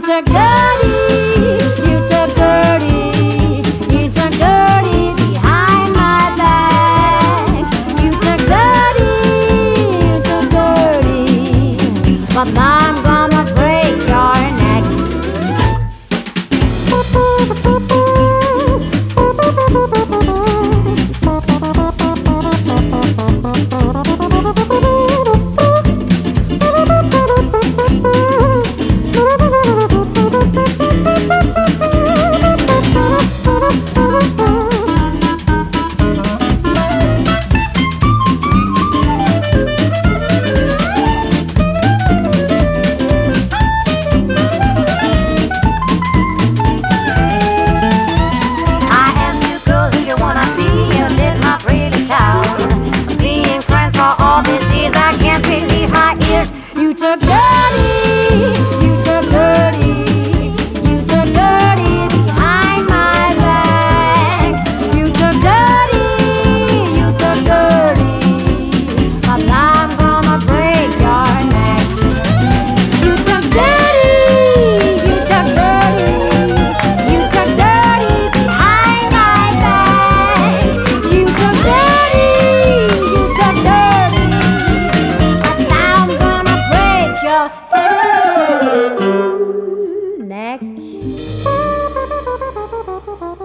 took dirty, you took dirty, you took dirty behind my back. You took dirty, but now I'm gonna break your neck. You took dirty, you took dirty, you took dirty behind my back. You took dirty, but now I'm gonna break your neck. You took dirty, you took dirty, you took dirty behind my back. You took dirty, but now I'm gonna break your neck.